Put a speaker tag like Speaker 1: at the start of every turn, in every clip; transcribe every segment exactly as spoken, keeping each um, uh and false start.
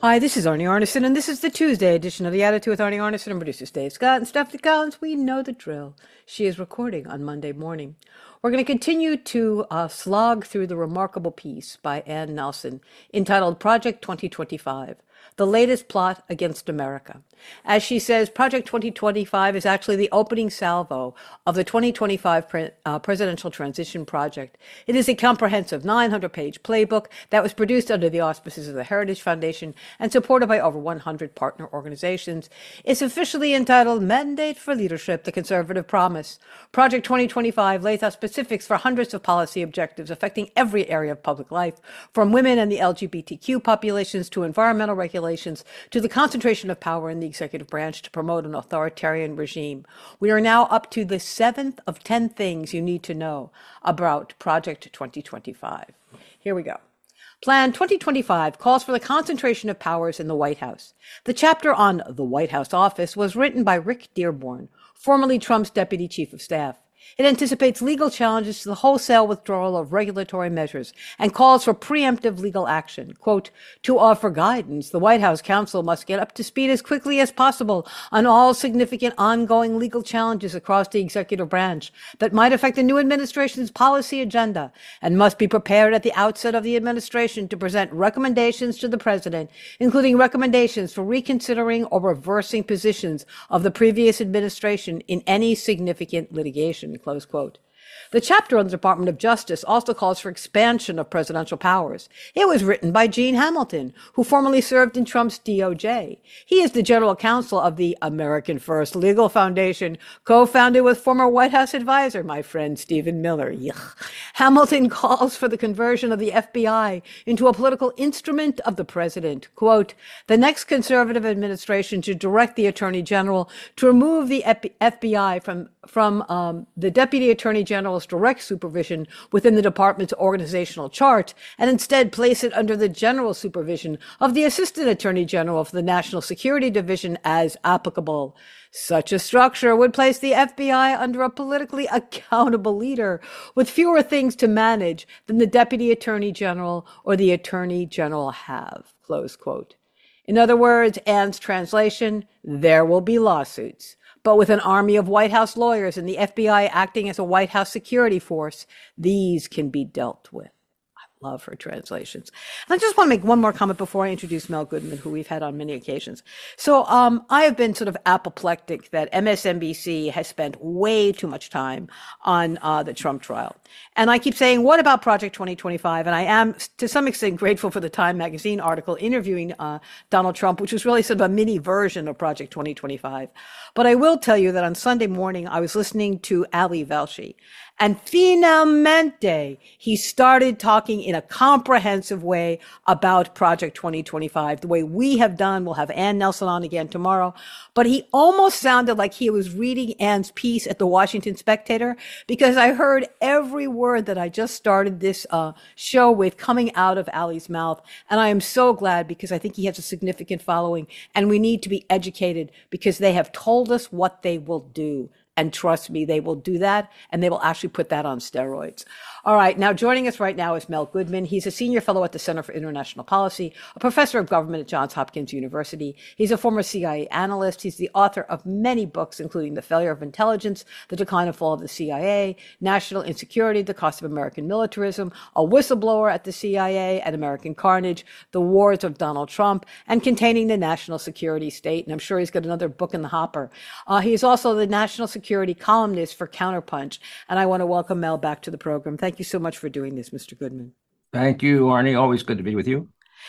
Speaker 1: Hi, this is Arnie Arneson, and this is the Tuesday edition of The Attitude with Arnie Arneson and producers Dave Scott and Stephanie Collins. We know the drill. She is recording on Monday morning. We're going to continue to uh, slog through the remarkable piece by Ann Nelson entitled Project twenty twenty-five, the latest plot against America. As she says, Project twenty twenty-five is actually the opening salvo of the twenty twenty-five pre- uh, Presidential Transition Project. It is a comprehensive nine hundred page playbook that was produced under the auspices of the Heritage Foundation and supported by over one hundred partner organizations. It's officially entitled Mandate for Leadership, the Conservative Promise. Project twenty twenty-five lays out specifics for hundreds of policy objectives affecting every area of public life, from women and the L G B T Q populations to environmental regulations to the concentration of power in the executive branch to promote an authoritarian regime. We are now up to the seventh of ten things you need to know about Project twenty twenty-five. Here we go. Plan twenty twenty-five calls for the concentration of powers in the White House. The chapter on the White House office was written by Rick Dearborn, formerly Trump's deputy chief of staff. It anticipates legal challenges to the wholesale withdrawal of regulatory measures and calls for preemptive legal action. Quote, to offer guidance, the White House counsel must get up to speed as quickly as possible on all significant ongoing legal challenges across the executive branch that might affect the new administration's policy agenda and must be prepared at the outset of the administration to present recommendations to the president, including recommendations for reconsidering or reversing positions of the previous administration in any significant litigation. Close quote. The chapter on the Department of Justice also calls for expansion of presidential powers. It was written by Gene Hamilton, who formerly served in Trump's D O J. He is the general counsel of the American First Legal Foundation, co-founded with former White House advisor, my friend Stephen Miller. Yuck. Hamilton calls for the conversion of the F B I into a political instrument of the president. Quote, the next conservative administration should direct the Attorney General to remove the F B I from, from um, the Deputy Attorney General's direct supervision within the department's organizational chart and instead place it under the general supervision of the Assistant Attorney General for the National Security Division as applicable. Such a structure would place the F B I under a politically accountable leader with fewer things to manage than the Deputy Attorney General or the Attorney General have. Close quote. In other words, Ann's translation, there will be lawsuits. But with an army of White House lawyers and the F B I acting as a White House security force, these can be dealt with. I love her translations. And I just want to make one more comment before I introduce Mel Goodman, who we've had on many occasions. So um, I have been sort of apoplectic that M S N B C has spent way too much time on uh, the Trump trial. And I keep saying, what about Project twenty twenty-five? And I am, to some extent, grateful for the Time magazine article interviewing uh, Donald Trump, which was really sort of a mini version of Project twenty twenty-five. But I will tell you that on Sunday morning, I was listening to Ali Velshi. And finalmente, he started talking in a comprehensive way about Project twenty twenty-five, the way we have done. We'll have Ann Nelson on again tomorrow. But he almost sounded like he was reading Ann's piece at the Washington Spectator, because I heard every word that I just started this uh, show with coming out of Ali's mouth. And I am so glad, because I think he has a significant following, and we need to be educated because they have told us what they will do. And trust me, they will do that, and they will actually put that on steroids. All right, now joining us right now is Mel Goodman. He's a senior fellow at the Center for International Policy, a professor of government at Johns Hopkins University. He's a former C I A analyst. He's the author of many books, including The Failure of Intelligence, The Decline and Fall of the C I A, National Insecurity, The Cost of American Militarism, A Whistleblower at the C I A and American Carnage, The Wars of Donald Trump, and Containing the National Security State. And I'm sure he's got another book in the hopper. Uh, he is also the National Security columnist for Counterpunch. And I want to welcome Mel back to the program. Thank you so much for doing this, Mister Goodman.
Speaker 2: Thank you, Arnie. Always good to be with you.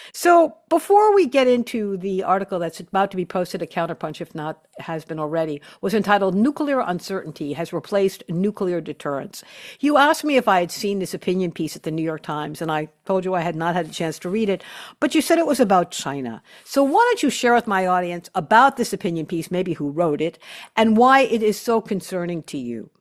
Speaker 1: So before we get into the article that's about to be posted at Counterpunch, if not has been already, was entitled Nuclear Uncertainty Has Replaced Nuclear Deterrence. You asked me if I had seen this opinion piece at the New York Times, and I told you I had not had a chance to read it, but you said it was about China. So why don't you share with my audience about this opinion piece, maybe who wrote it, and why it is so concerning to you?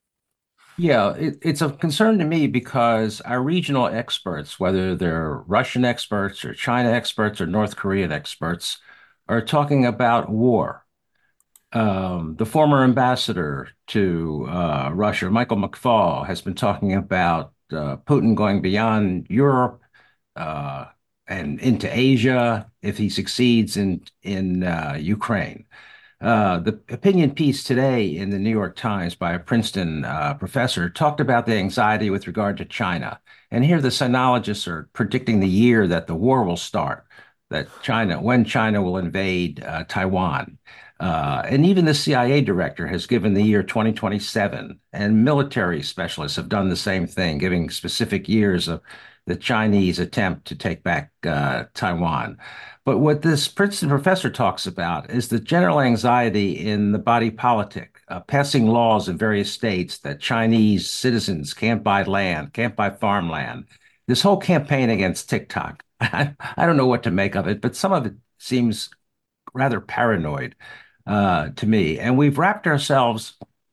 Speaker 2: Yeah, it, it's of concern to me because our regional experts, whether they're Russian experts or China experts or North Korean experts, are talking about war. Um, the former ambassador to uh, Russia, Michael McFaul, has been talking about uh, Putin going beyond Europe, uh, and into Asia if he succeeds in in uh, Ukraine. Uh, the opinion piece today in the New York Times by a Princeton uh, professor talked about the anxiety with regard to China. And here the sinologists are predicting the year that the war will start, that China, when China will invade uh, Taiwan. Uh, and even the C I A director has given the year twenty twenty-seven, and military specialists have done the same thing, giving specific years of the Chinese attempt to take back uh, Taiwan. But what this Princeton professor talks about is the general anxiety in the body politic, uh, passing laws in various states that Chinese citizens can't buy land, can't buy farmland. This whole campaign against TikTok, I, I don't know what to make of it, but some of it seems rather paranoid uh, to me. And we've wrapped ourselves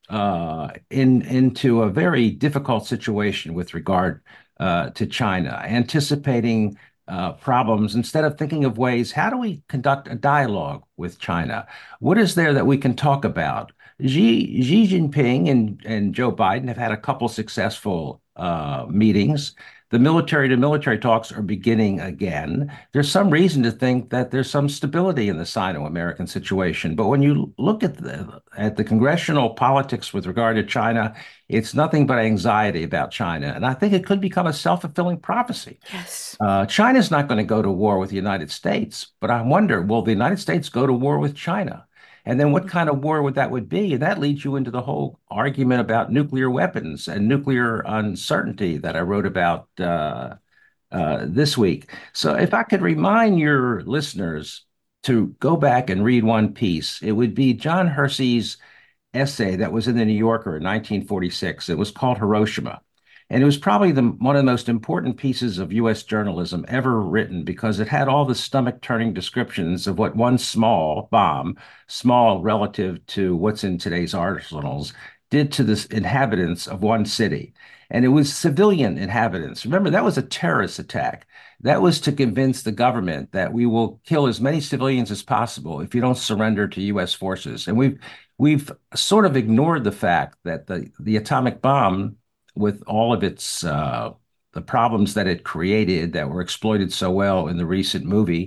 Speaker 2: uh, in into a very difficult situation with regard uh, to China, anticipating uh, problems instead of thinking of ways, how do we conduct a dialogue with China? What is there that we can talk about? Xi, Xi Jinping and, and Joe Biden have had a couple successful uh, meetings. The military to military talks are beginning again. There's some reason to think that there's some stability in the Sino-American situation. But when you look at the at the congressional politics with regard to China, it's nothing but anxiety about China. And I think it could become a self-fulfilling prophecy.
Speaker 1: Yes.
Speaker 2: Uh, China's not going to go to war with the United States, but I wonder, will the United States go to war with China? And then what kind of war would that would be? And that leads you into the whole argument about nuclear weapons and nuclear uncertainty that I wrote about uh, uh, this week. So if I could remind your listeners to go back and read one piece, it would be John Hersey's essay that was in the New Yorker in nineteen forty-six. It was called Hiroshima. And it was probably the, one of the most important pieces of U S journalism ever written because it had all the stomach-turning descriptions of what one small bomb, small relative to what's in today's arsenals, did to the inhabitants of one city. And it was civilian inhabitants. Remember, that was a terrorist attack. That was to convince the government that we will kill as many civilians as possible if you don't surrender to U S forces. And we've we've sort of ignored the fact that the, the atomic bomb, with all of its uh, the problems that it created that were exploited so well in the recent movie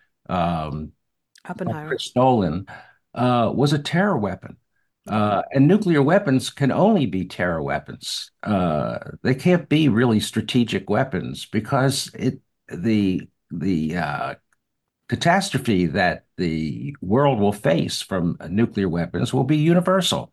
Speaker 2: um, by
Speaker 1: Oppenheimer.
Speaker 2: Chris Nolan, uh, was a terror weapon. Uh, and nuclear weapons can only be terror weapons. Uh, they can't be really strategic weapons because it the the uh, catastrophe that the world will face from nuclear weapons will be universal.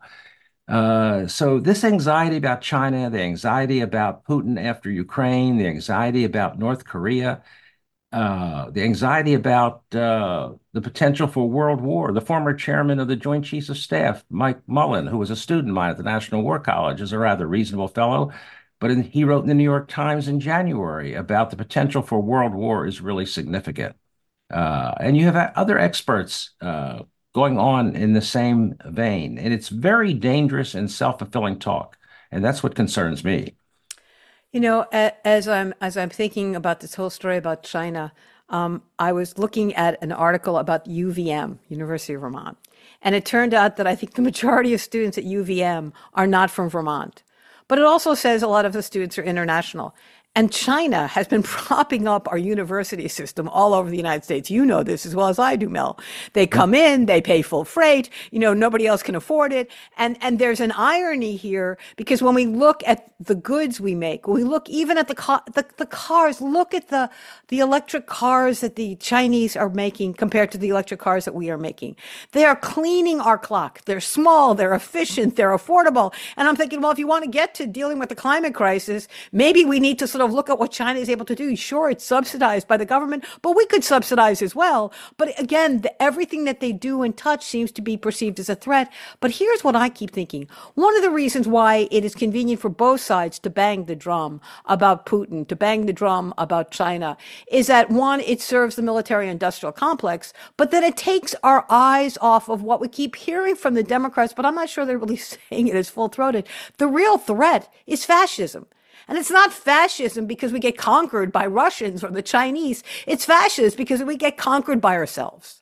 Speaker 2: Uh, so this anxiety about China, the anxiety about Putin after Ukraine, the anxiety about North Korea, uh, the anxiety about uh, the potential for world war. The former chairman of the Joint Chiefs of Staff, Mike Mullen, who was a student of mine at the National War College, is a rather reasonable fellow. But in, he wrote in the New York Times in January about the potential for world war is really significant. Uh, and you have other experts uh, going on in the same vein. And it's very dangerous and self-fulfilling talk. And that's what concerns me.
Speaker 1: You know, a- as I'm as I'm thinking about this whole story about China, um, I was looking at an article about U V M, University of Vermont, and it turned out that I think the majority of students at U V M are not from Vermont, but it also says a lot of the students are international. And China has been propping up our university system all over the United States. You know this as well as I do, Mel. They come in, they pay full freight, you know, nobody else can afford it. And, and there's an irony here because when we look at the goods we make, when we look even at the, car, the, the cars, look at the, the electric cars that the Chinese are making compared to the electric cars that we are making. They are cleaning our clock. They're small, they're efficient, they're affordable. And I'm thinking, well, if you want to get to dealing with the climate crisis, maybe we need to sort of look at what China is able to do. Sure, it's subsidized by the government, but we could subsidize as well. But again, the, everything that they do and touch seems to be perceived as a threat. But here's what I keep thinking. One of the reasons why it is convenient for both sides to bang the drum about Putin, to bang the drum about China, is that one, it serves the military industrial complex, but then it takes our eyes off of what we keep hearing from the Democrats, but I'm not sure they're really saying it as full-throated. The real threat is fascism. And it's not fascism because we get conquered by Russians or the Chinese. It's fascist because we get conquered by ourselves.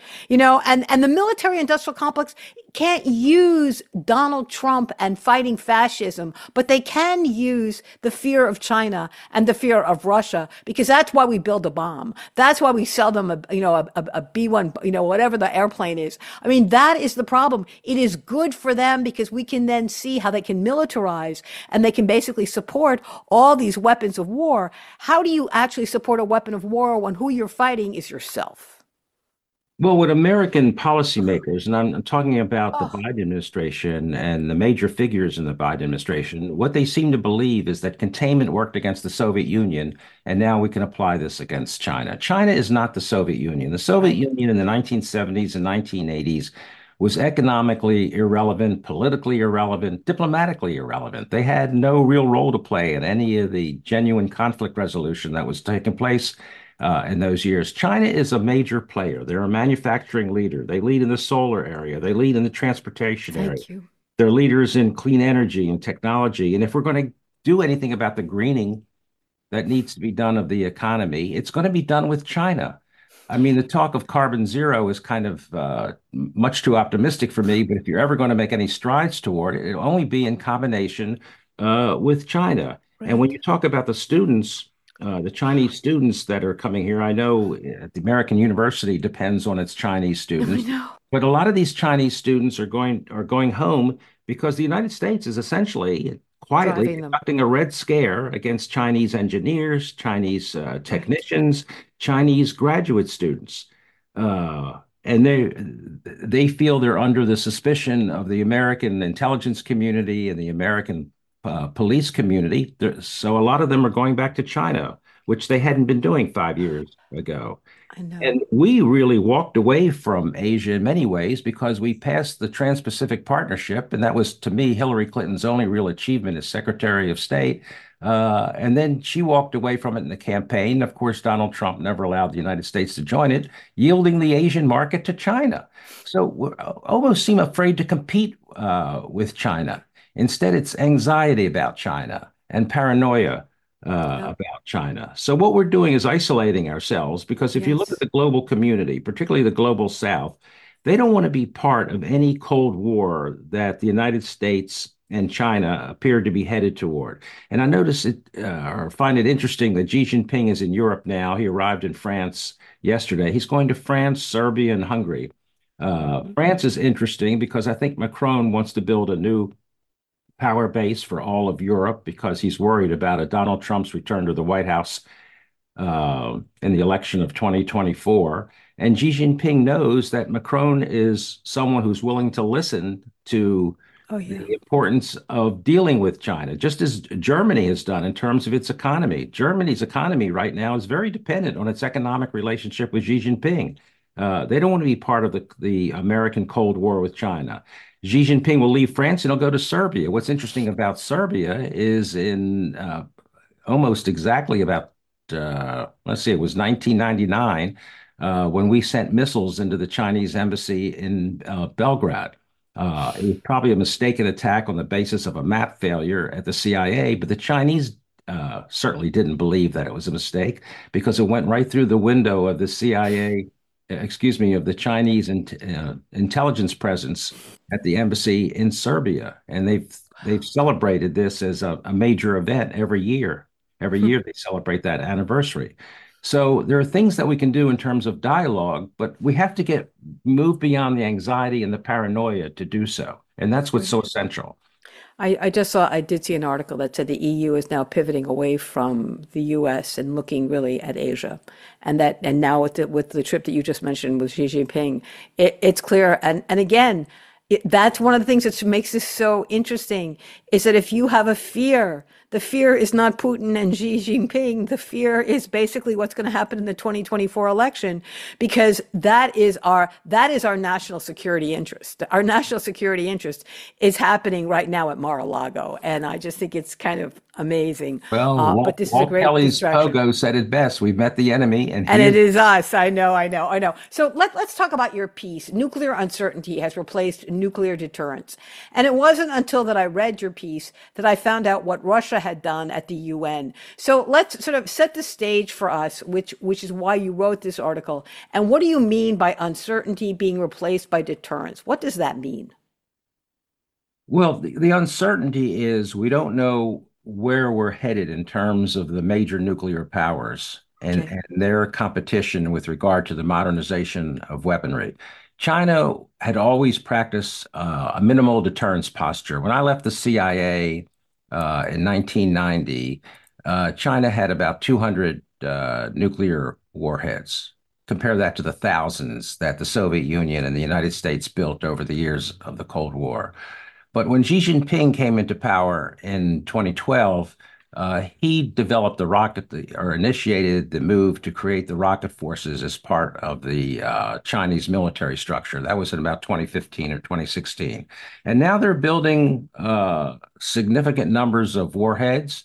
Speaker 1: You know, and, and the military industrial complex can't use Donald Trump and fighting fascism, but they can use the fear of China and the fear of Russia, because that's why we build a bomb. That's why we sell them a, you know, a, a, a B one, you know, whatever the airplane is. I mean, that is the problem. It is good for them because we can then see how they can militarize and they can basically support all these weapons of war. How do you actually support a weapon of war when who you're fighting is yourself?
Speaker 2: Well, with American policymakers, and I'm, I'm talking about the
Speaker 1: Oh,
Speaker 2: Biden administration and the major figures in the Biden administration, what they seem to believe is that containment worked against the Soviet Union, and now we can apply this against China. China is not the Soviet Union. The Soviet
Speaker 1: right.
Speaker 2: Union in the nineteen seventies and nineteen eighties was economically irrelevant, politically irrelevant, diplomatically irrelevant. They had no real role to play in any of the genuine conflict resolution that was taking place uh, in those years. China is a major player. They're a manufacturing leader. They lead in the solar area. They lead in the transportation area.
Speaker 1: Thank you.
Speaker 2: They're leaders in clean energy and technology. And if we're going to do anything about the greening that needs to be done of the economy, it's going to be done with China. I mean, the talk of carbon zero is kind of uh, much too optimistic for me, but if you're ever going to make any strides toward it, it'll only be in combination uh, with China. And when
Speaker 1: Right.
Speaker 2: you talk about the students, uh, the Chinese students that are coming here, I know uh, the American University depends on its Chinese
Speaker 1: I
Speaker 2: students,
Speaker 1: know.
Speaker 2: but a lot of these Chinese students are going are going home because the United States is essentially quietly
Speaker 1: Driving them.
Speaker 2: conducting a red scare against Chinese engineers, Chinese uh,
Speaker 1: Right.
Speaker 2: technicians, Chinese graduate students. Uh, and they they feel they're under the suspicion of the American intelligence community and the American uh, police community. There- So a lot of them are going back to China, which they hadn't been doing five years ago.
Speaker 1: I know.
Speaker 2: And we really walked away from Asia in many ways because we passed the Trans-Pacific Partnership, and that was, to me, Hillary Clinton's only real achievement as Secretary of State. Uh, and then she walked away from it in the campaign. Of course, Donald Trump never allowed the United States to join it, yielding the Asian market to China. So we almost seem afraid to compete uh, with China. Instead, it's anxiety about China and paranoia uh,
Speaker 1: Yep.
Speaker 2: about China. So what we're doing is isolating ourselves because if you look at
Speaker 1: Yes.
Speaker 2: the global community, particularly the global South, they don't want to be part of any Cold War that the United States and China appear to be headed toward. And I notice it uh, or find it interesting that Xi Jinping is in Europe now. He arrived in France yesterday. He's going to France, Serbia, and Hungary. Uh,
Speaker 1: Mhm.
Speaker 2: France is interesting because I think Macron wants to build a new power base for all of Europe because he's worried about a Donald Trump's return to the White House uh, in the election of twenty twenty-four. And Xi Jinping knows that Macron is someone who's willing to listen to
Speaker 1: Oh, yeah.
Speaker 2: the importance of dealing with China, just as Germany has done in terms of its economy. Germany's economy right now is very dependent on its economic relationship with Xi Jinping. Uh, they don't want to be part of the, the American Cold War with China. Xi Jinping will leave France and he'll go to Serbia. What's interesting about Serbia is in uh, almost exactly about, uh, let's see, it was nineteen ninety-nine uh, when we sent missiles into the Chinese embassy in uh, Belgrade. Uh, it was probably a mistaken attack on the basis of a map failure at the C I A, but the Chinese uh, certainly didn't believe that it was a mistake because it went right through the window of the C I A, excuse me, of the Chinese in, uh, intelligence presence at the embassy in Serbia. And they've they've celebrated this as a, a major event every year. Every year they celebrate that anniversary. So there are things that we can do in terms of dialogue, but we have to get move beyond the anxiety and the paranoia to do so. And that's what's so
Speaker 1: Right.
Speaker 2: essential.
Speaker 1: I, I just saw, I did see an article that said the E U is now pivoting away from the U S and looking really at Asia. And that, and now with the, with the trip that you just mentioned with Xi Jinping, it, it's clear. And, and again, it, that's one of the things that makes this so interesting is that if you have a fear, the fear is not Putin and Xi Jinping. The fear is basically what's going to happen in the twenty twenty-four election, because that is our that is our national security interest. Our national security interest is happening right now at Mar-a-Lago, and I just think it's kind of amazing.
Speaker 2: Well,
Speaker 1: Uh, but
Speaker 2: Walt,
Speaker 1: this is a
Speaker 2: Walt
Speaker 1: great
Speaker 2: Kelly's
Speaker 1: distraction.
Speaker 2: Pogo said it best. We've met the enemy, and
Speaker 1: And
Speaker 2: he
Speaker 1: it
Speaker 2: is.
Speaker 1: is us. I know, I know, I know. So let, let's talk about your piece. Nuclear uncertainty has replaced nuclear deterrence. And it wasn't until that I read your piece that I found out what Russia had done at the U N. So let's sort of set the stage for us, which which is why you wrote this article. And what do you mean by uncertainty being replaced by deterrence? What does that mean?
Speaker 2: Well, the, the uncertainty is we don't know where we're headed in terms of the major nuclear powers and,
Speaker 1: Okay.
Speaker 2: and their competition with regard to the modernization of weaponry. China had always practiced uh, a minimal deterrence posture. When I left the C I A uh, in nineteen ninety, uh, China had about two hundred uh, nuclear warheads. Compare that to the thousands that the Soviet Union and the United States built over the years of the Cold War. But when Xi Jinping came into power in twenty twelve, uh, he developed the rocket the, or initiated the move to create the rocket forces as part of the uh, Chinese military structure. That was in about twenty fifteen or twenty sixteen. And now they're building uh, significant numbers of warheads.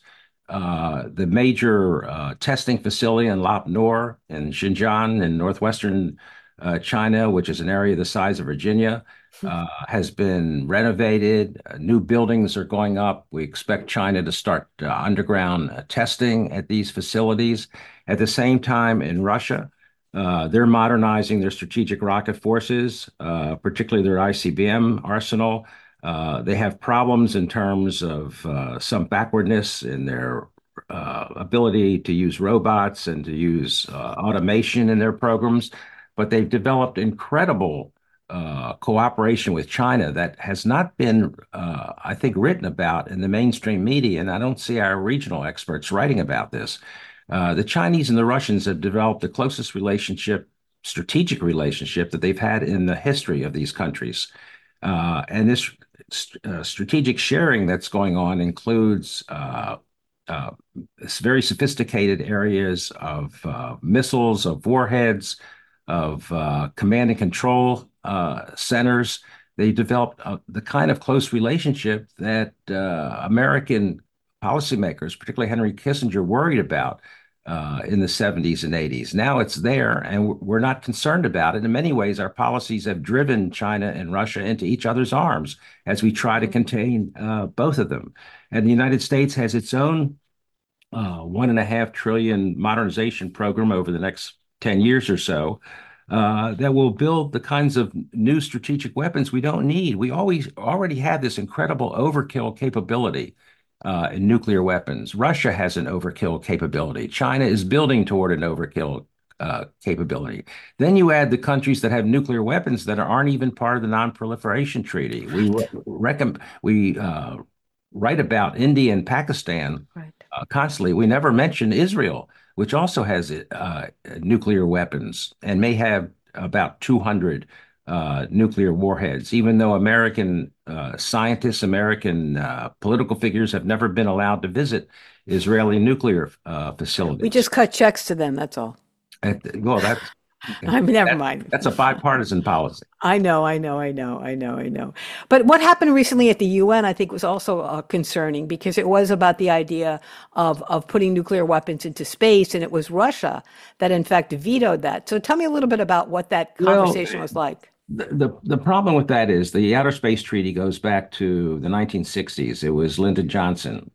Speaker 2: Uh, the major uh, testing facility in Lop Nor in Xinjiang in northwestern uh, China, which is an area the size of Virginia, uh, has been renovated. Uh, new buildings are going up. We expect China to start uh, underground uh, testing at these facilities. At the same time, in Russia, uh, they're modernizing their strategic rocket forces, uh, particularly their I C B M arsenal. Uh, they have problems in terms of uh, some backwardness in their uh, ability to use robots and to use uh, automation in their programs, but they've developed incredible uh, cooperation with China that has not been, uh, I think, written about in the mainstream media, and I don't see our regional experts writing about this. Uh, the Chinese and the Russians have developed the closest relationship, strategic relationship that they've had in the history of these countries. Uh, and this uh, strategic sharing that's going on includes uh, uh, very sophisticated areas of uh, missiles, of warheads, of uh, command and control uh, centers. They developed uh, the kind of close relationship that uh, American policymakers, particularly Henry Kissinger, worried about uh, in the seventies and eighties. Now it's there, and we're not concerned about it. In many ways, our policies have driven China and Russia into each other's arms as we try to contain uh, both of them. And the United States has its own uh, one and a half trillion modernization program over the next ten years or so uh, that will build the kinds of new strategic weapons we don't need. We always already have this incredible overkill capability uh, in nuclear weapons. Russia has an overkill capability. China is building toward an overkill uh, capability. Then you add the countries that have nuclear weapons that aren't even part of the Non-Proliferation Treaty. We
Speaker 1: Right.
Speaker 2: reckon we uh, write about India and Pakistan
Speaker 1: Right.
Speaker 2: uh, constantly. We never mention Israel, which also has uh, nuclear weapons and may have about two hundred uh, nuclear warheads, even though American uh, scientists, American uh, political figures have never been allowed to visit Israeli nuclear uh,
Speaker 1: We
Speaker 2: facilities.
Speaker 1: just cut checks to them, that's all.
Speaker 2: At- well, that's
Speaker 1: I mean, never
Speaker 2: that,
Speaker 1: mind.
Speaker 2: that's a bipartisan policy.
Speaker 1: I know, I know, I know, I know, I know. But what happened recently at the U N, I think, was also uh, concerning because it was about the idea of of putting nuclear weapons into space, and it was Russia that, in fact, vetoed that. So tell me a little bit about what that
Speaker 2: Well,
Speaker 1: conversation was like.
Speaker 2: the, the the problem with that is the Outer Space Treaty goes back to the nineteen sixties. It was Lyndon Johnson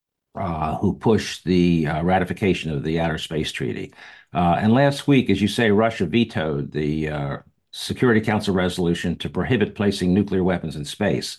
Speaker 2: uh, who pushed the uh, ratification of the Outer Space Treaty. Uh, and last week, as you say, Russia vetoed the uh, Security Council resolution to prohibit placing nuclear weapons in space.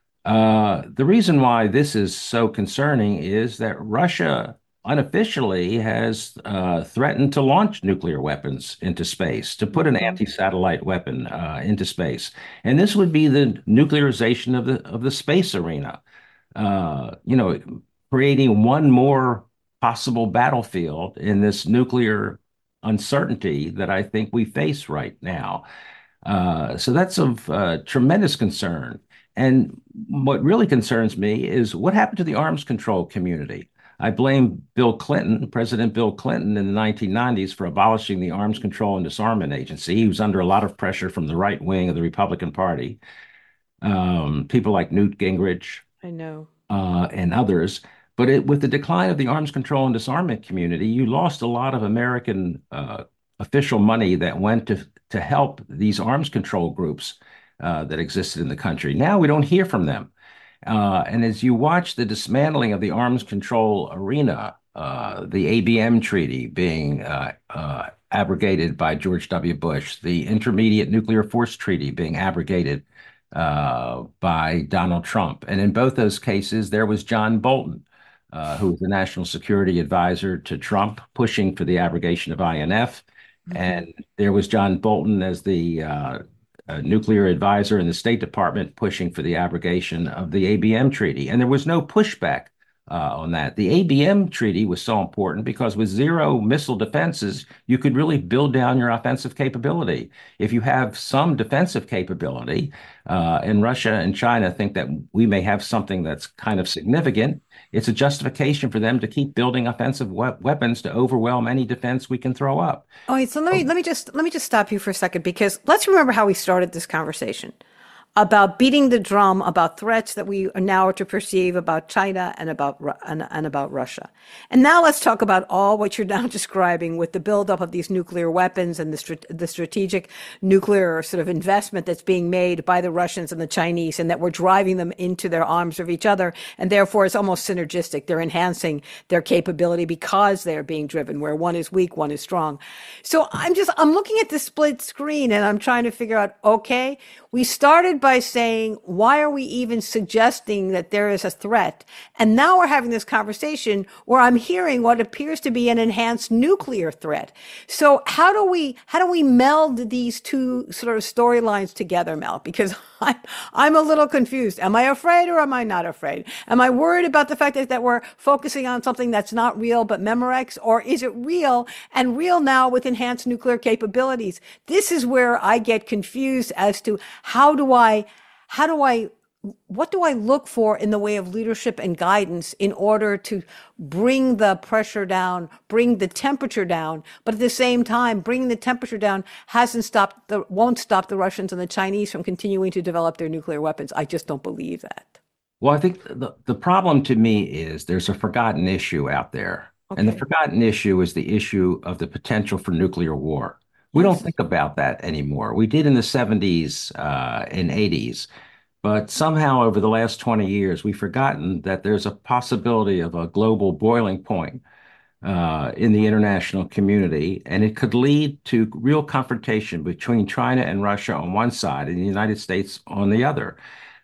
Speaker 2: Uh, the reason why this is so concerning is that Russia unofficially has uh, threatened to launch nuclear weapons into space, to put an
Speaker 1: Mhm.
Speaker 2: anti-satellite weapon uh, into space. And this would be the nuclearization of the of the space arena. Uh, you know, creating one more possible battlefield in this nuclear uncertainty that I think we face right now. Uh, so that's of uh, tremendous concern. And what really concerns me is what happened to the arms control community. I blame Bill Clinton, President Bill Clinton, in the nineteen nineties for abolishing the Arms Control and Disarmament Agency. He was under a lot of pressure from the right wing of the Republican Party, um, people like Newt Gingrich
Speaker 1: I know.
Speaker 2: uh, and others. But it, with the decline of the arms control and disarmament community, you lost a lot of American uh, official money that went to to help these arms control groups uh, that existed in the country. Now we don't hear from them. Uh, and as you watch the dismantling of the arms control arena, uh, the A B M Treaty being uh, uh, abrogated by George W. Bush, the Intermediate Nuclear Force Treaty being abrogated uh, by Donald Trump. And in both those cases, there was John Bolton, uh, who was the national security advisor to Trump, pushing for the abrogation of I N F.
Speaker 1: Mhm.
Speaker 2: And there was John Bolton as the uh, uh, nuclear advisor in the State Department pushing for the abrogation of the A B M Treaty. And there was no pushback uh, on that. The A B M Treaty was so important because with zero missile defenses, you could really build down your offensive capability. If you have some defensive capability, uh, and Russia and China think that we may have something that's kind of significant, it's a justification for them to keep building offensive we weapons to overwhelm any defense we can throw up.
Speaker 1: Oh, wait, so let me let me just let me just stop you for a second because let's remember how we started this conversation about beating the drum about threats that we are now to perceive about China and about and, and about Russia. And now let's talk about all what you're now describing with the buildup of these nuclear weapons and the the strategic nuclear sort of investment that's being made by the Russians and the Chinese, and that we're driving them into their arms of each other, and therefore it's almost synergistic. They're enhancing their capability because they're being driven where one is weak, one is strong. So I'm just I'm looking at the split screen and I'm trying to figure out, okay, we started by saying, why are we even suggesting that there is a threat? And now we're having this conversation where I'm hearing what appears to be an enhanced nuclear threat. So how do we, how do we meld these two sort of storylines together, Mel? Because I, I'm a little confused. Am I afraid or am I not afraid? Am I worried about the fact that, that we're focusing on something that's not real but Memorex? Or is it real and real now with enhanced nuclear capabilities? This is where I get confused as to how do I, how do I, what do I look for in the way of leadership and guidance in order to bring the pressure down, bring the temperature down, but at the same time, bringing the temperature down hasn't stopped the, won't stop the Russians and the Chinese from continuing to develop their nuclear weapons. I just don't believe that.
Speaker 2: Well, I think the, the problem to me is there's a forgotten issue out there. And the
Speaker 1: Okay.
Speaker 2: forgotten issue is the issue of the potential for nuclear war. We don't
Speaker 1: Yes.
Speaker 2: think about that anymore. We did in the seventies uh, and eighties, but somehow over the last twenty years, we've forgotten that there's a possibility of a global boiling point uh, in the international community, and it could lead to real confrontation between China and Russia on one side and the United States on the other.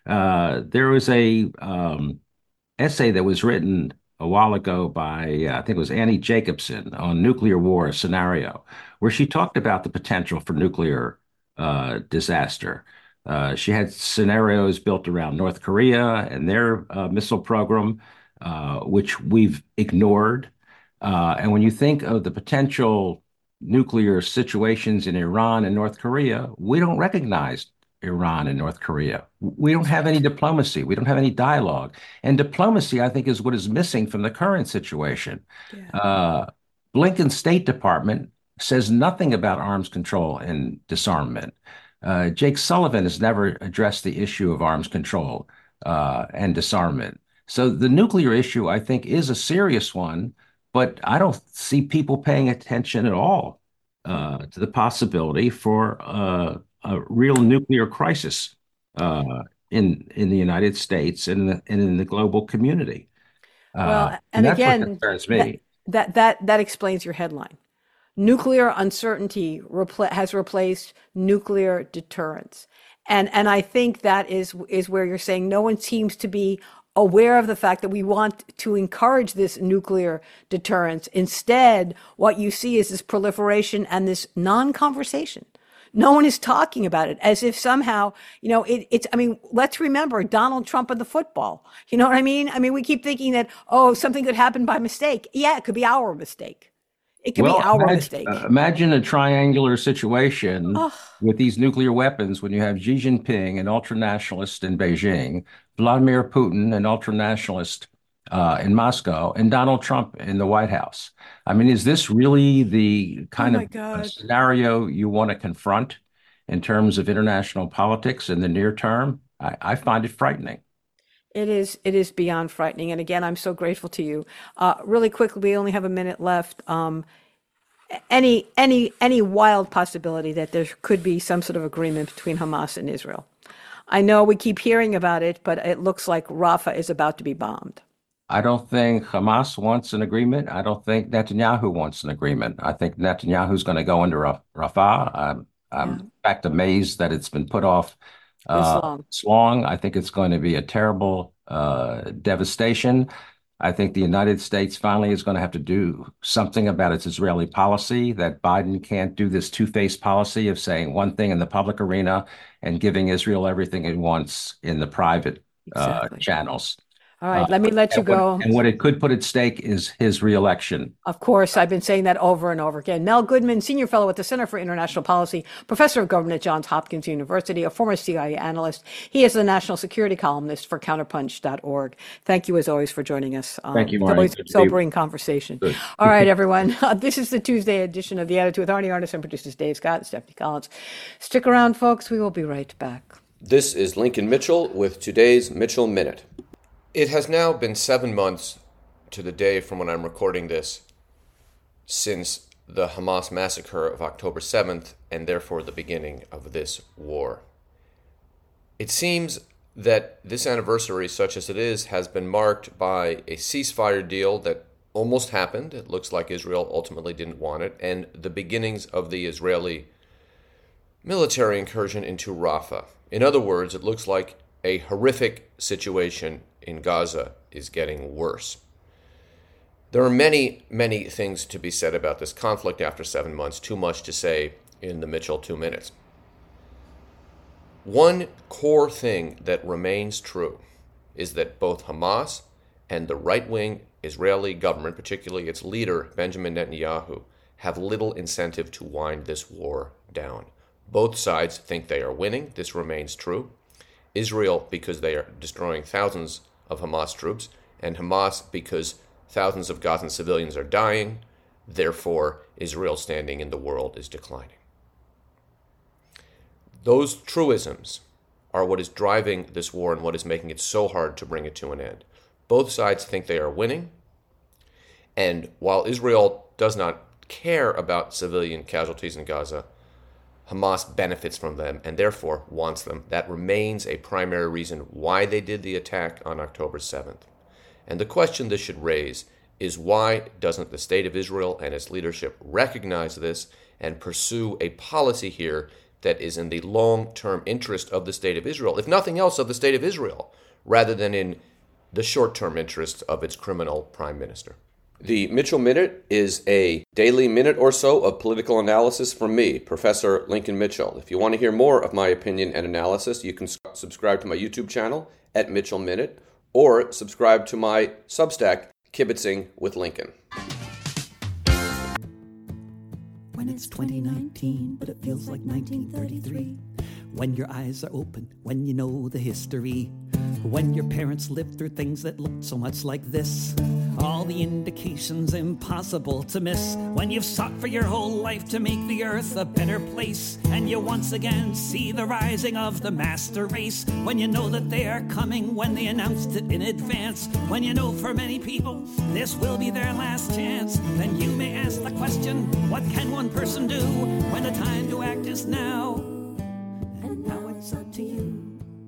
Speaker 2: Uh, there was a um, essay that was written a while ago by, uh, I think it was Annie Jacobson on nuclear war scenario, where she talked about the potential for nuclear uh, disaster. Uh, she had scenarios built around North Korea and their uh, missile program, uh, which we've ignored. Uh, and when you think of the potential nuclear situations in Iran and North Korea, we don't recognize Iran and North Korea. We don't
Speaker 1: That's
Speaker 2: have any
Speaker 1: right.
Speaker 2: diplomacy. We don't have any dialogue. And diplomacy, I think, is what is missing from the current situation.
Speaker 1: Yeah.
Speaker 2: Uh, Blinken's State Department says nothing about arms control and disarmament. Uh, Jake Sullivan has never addressed the issue of arms control uh, and disarmament. So the nuclear issue, I think, is a serious one, but I don't see people paying attention at all uh, to the possibility for uh, a real nuclear crisis uh, in in the United States and in the, and in the global community. Uh,
Speaker 1: Well,
Speaker 2: and
Speaker 1: and
Speaker 2: that's what
Speaker 1: again,
Speaker 2: concerns
Speaker 1: that
Speaker 2: me.
Speaker 1: that that that explains your headline. Nuclear uncertainty repl has replaced nuclear deterrence. And and I think that is is where you're saying no one seems to be aware of the fact that we want to encourage this nuclear deterrence. Instead, what you see is this proliferation and this non-conversation. No one is talking about it as if somehow, you know, it, it's, I mean, let's remember Donald Trump and the football. You know what I mean? I mean, we keep thinking that, oh, something could happen by mistake. Yeah, it could be our mistake. It could be
Speaker 2: Well,
Speaker 1: our
Speaker 2: imagine, uh,
Speaker 1: mistake.
Speaker 2: imagine a triangular situation
Speaker 1: Oh,
Speaker 2: with these nuclear weapons when you have Xi Jinping, an ultranationalist in Beijing, Vladimir Putin, an ultranationalist uh, in Moscow, and Donald Trump in the White House. I mean, is this really the
Speaker 1: oh
Speaker 2: kind
Speaker 1: my
Speaker 2: of uh,
Speaker 1: God.
Speaker 2: scenario you want to confront in terms of international politics in the near term? I, I find it frightening.
Speaker 1: It is, it is beyond frightening. And again, I'm so grateful to you. Uh, really quickly, we only have a minute left. Um, any, any, any wild possibility that there could be some sort of agreement between Hamas and Israel. I know we keep hearing about it, but it looks like Rafah is about to be bombed.
Speaker 2: I don't think Hamas wants an agreement. I don't think Netanyahu wants an agreement. I think Netanyahu's going to go into Rafah. I'm, I'm
Speaker 1: Yeah,
Speaker 2: in fact amazed that it's been put off
Speaker 1: this
Speaker 2: uh,
Speaker 1: long.
Speaker 2: this long. I think it's going to be a terrible uh, devastation. I think the United States finally is going to have to do something about its Israeli policy, that Biden can't do this two-faced policy of saying one thing in the public arena and giving Israel everything it wants in the private uh,
Speaker 1: Exactly.
Speaker 2: channels.
Speaker 1: All
Speaker 2: Uh,
Speaker 1: right, let me let you
Speaker 2: and what,
Speaker 1: go.
Speaker 2: and what it could put at stake is his reelection.
Speaker 1: Of course, I've been saying that over and over again. Mel Goodman, Senior Fellow at the Center for International Policy, Professor of Government at Johns Hopkins University, a former C I A analyst. He is the national security columnist for counterpunch dot org. Thank you, as always, for joining us. Um,
Speaker 2: Thank you,
Speaker 1: it's
Speaker 2: Marnie.
Speaker 1: always a
Speaker 2: Good to be
Speaker 1: sobering conversation.
Speaker 2: Good.
Speaker 1: All right, everyone. Uh, this is the Tuesday edition of The Attitude with Arnie Arnesen, producers Dave Scott and Stephanie Collins. Stick around, folks. We will be right back.
Speaker 3: This is Lincoln Mitchell with today's Mitchell Minute. It has now been seven months to the day from when I'm recording this since the Hamas massacre of October seventh, and therefore the beginning of this war. It seems that this anniversary, such as it is, has been marked by a ceasefire deal that almost happened. It looks like Israel ultimately didn't want it, and the beginnings of the Israeli military incursion into Rafah. In other words, it looks like a horrific situation in Gaza is getting worse. There are many, many things to be said about this conflict after seven months, too much to say in the Mitchell two minutes. One core thing that remains true is that both Hamas and the right-wing Israeli government, particularly its leader, Benjamin Netanyahu, have little incentive to wind this war down. Both sides think they are winning. This remains true. Israel, because they are destroying thousands of Hamas troops, and Hamas, because thousands of Gazan civilians are dying. Therefore, Israel's standing in the world is declining. Those truisms are what is driving this war and what is making it so hard to bring it to an end. Both sides think they are winning, and while Israel does not care about civilian casualties in Gaza, Hamas benefits from them and therefore wants them. That remains a primary reason why they did the attack on October seventh. And the question this should raise is, why doesn't the State of Israel and its leadership recognize this and pursue a policy here that is in the long-term interest of the State of Israel, if nothing else of the State of Israel, rather than in the short-term interest of its criminal prime minister? The Mitchell Minute is a daily minute or so of political analysis from me, Professor Lincoln Mitchell. If you want to hear more of my opinion and analysis, you can subscribe to my YouTube channel at Mitchell Minute, or subscribe to my Substack, Kibitzing with Lincoln.
Speaker 4: When it's twenty nineteen, but it feels like nineteen thirty-three. When your eyes are open, when you know the history. When your parents lived through things that looked so much like this. All the indications impossible to miss. When you've sought for your whole life to make the earth a better place, and you once again see the rising of the master race. When you know that they are coming, when they announced it in advance. When you know for many people this will be their last chance. Then you may ask the question, what can one person do when the time to act is now? And now it's up to you.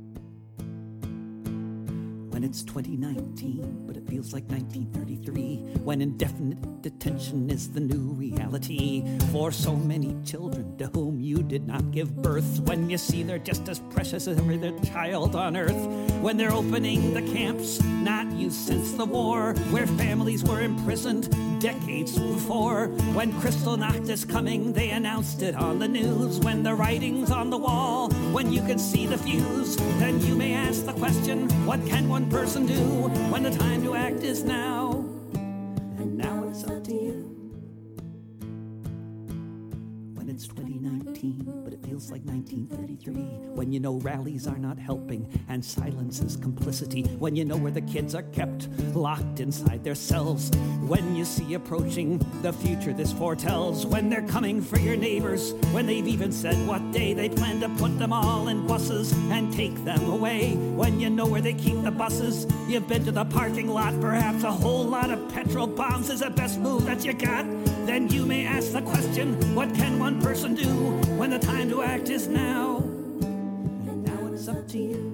Speaker 4: When it's twenty nineteen, but it feels like nineteen thirty-three. When indefinite detention is the new reality for so many children to whom you did not give birth. When you see they're just as precious as every other child on earth. When they're opening the camps, not used since the war, where families were imprisoned decades before. When Kristallnacht is coming, they announced it on the news. When the writing's on the wall, when you can see the fuse, then you may ask the question, what can one person do when the time to act is now? And now it's up to you. When it's twenty nineteen, but it feels like nineteen thirty-three. When you know rallies are not helping and silence is complicity. When you know where the kids are kept, locked inside their cells. When you see approaching the future this foretells. When they're coming for your neighbors. When they've even said what day they plan to put them all in buses and take them away. When you know where they keep the buses. You've been to the parking lot. Perhaps a whole lot of petrol bombs is the best move that you got. Then you may ask the question, what can one person do when the time to act is now? And now it's up to you.